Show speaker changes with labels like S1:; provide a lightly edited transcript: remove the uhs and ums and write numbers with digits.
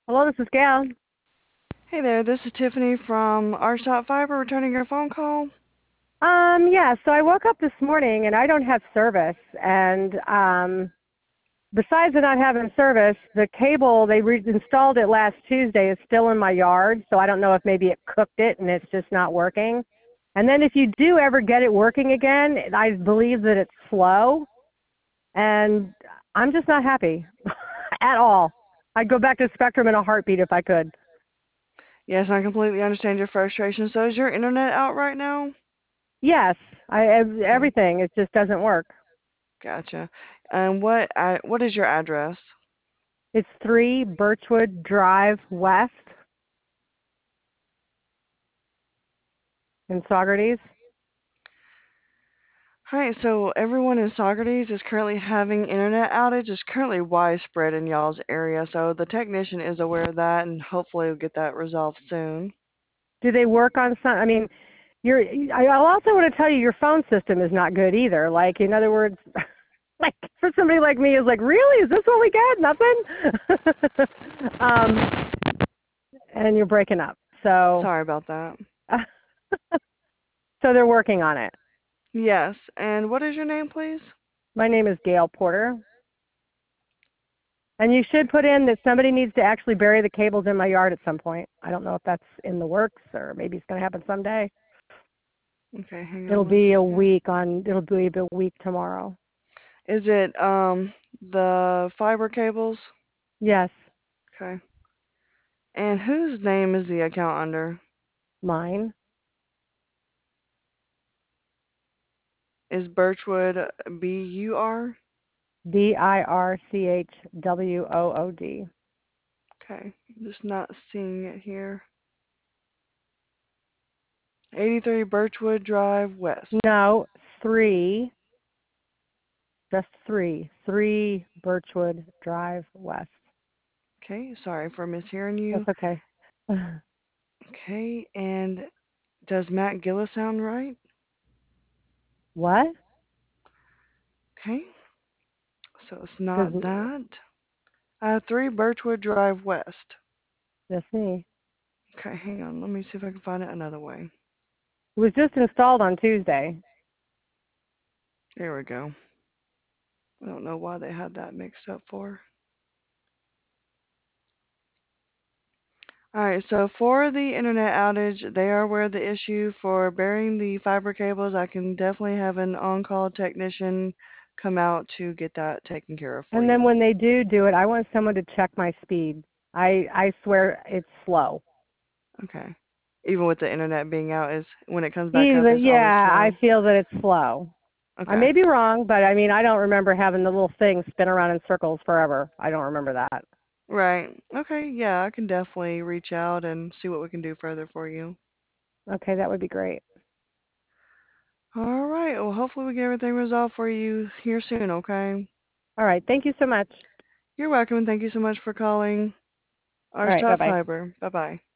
S1: Hello, this is Gail.
S2: Hey there, this is Tiffany from Arch Fiber returning your phone call.
S1: Yeah, so I woke up this morning and I don't have service. And besides the not having service, the cable, they installed it last Tuesday, is still in my yard. So I don't know if maybe it cooked it and it's just not working. And then if you do ever get it working again, I believe that it's slow. And I'm just not happy at all. I'd go back to Spectrum in a heartbeat if I could.
S2: Yes, I completely understand your frustration. So is your internet out right now?
S1: Yes,
S2: Okay,
S1: everything. It just doesn't work.
S2: gotcha. And what is your address?
S1: It's 3 Birchwood Drive West in Saugerties.
S2: All right, so everyone in Saugerties is currently having internet outage. It's currently widespread in y'all's area, so the technician is aware of that, and hopefully we'll get that resolved soon.
S1: Do they work on some? I mean, I also want to tell you your phone system is not good either. Like, in other words, like for somebody like me, is like, really? Is this what we get? Nothing? And you're breaking up. So,
S2: Sorry about that.
S1: so they're working on it.
S2: Yes, and what is your name, please?
S1: My name is Gail Porter. And you should put in that somebody needs to actually bury the cables in my yard at some point. I don't know if that's in the works or maybe it's going to happen someday.
S2: Okay, hang
S1: It'll
S2: on one
S1: be a
S2: second.
S1: week on. It'll be a week tomorrow.
S2: Is it the fiber cables?
S1: Yes,
S2: Okay. And whose name is the account under?
S1: mine.
S2: Is Birchwood BUR?
S1: Birchwood.
S2: Okay. I'm just not seeing it here. 83 Birchwood Drive West.
S1: No, three. Just three. 3 Birchwood Drive West.
S2: Okay, sorry for mishearing you.
S1: That's okay.
S2: Okay, and does Matt Gillis sound right?
S1: What?
S2: Okay, so it's
S1: Does
S2: not that. 3 Birchwood Drive West.
S1: that's me?
S2: Okay, hang on. Let me see if I can find it another way.
S1: It was just installed on Tuesday.
S2: There we go. I don't know why they had that mixed up for. All right, so for the internet outage, they are aware of the issue for burying the fiber cables. I can definitely have an on-call technician come out to get that taken care of for
S1: And then
S2: you.
S1: when they do it, I want someone to check my speed. I swear it's slow.
S2: Okay. Even with the internet being out, is when it comes back up,
S1: Even
S2: it's always
S1: yeah, I
S2: slow.
S1: feel that it's slow. I
S2: Okay.
S1: may be wrong, but I mean, I don't remember having the little thing spin around in circles forever. I don't remember that.
S2: Right. Okay, yeah, I can definitely reach out and see what we can do further for you.
S1: Okay, that would be great.
S2: All right. Well, hopefully we get everything resolved for you here soon, okay?
S1: All right, thank you so much.
S2: You're welcome, and thank you so much for calling
S1: All
S2: our
S1: right,
S2: Top
S1: bye-bye.
S2: Fiber. Bye-bye.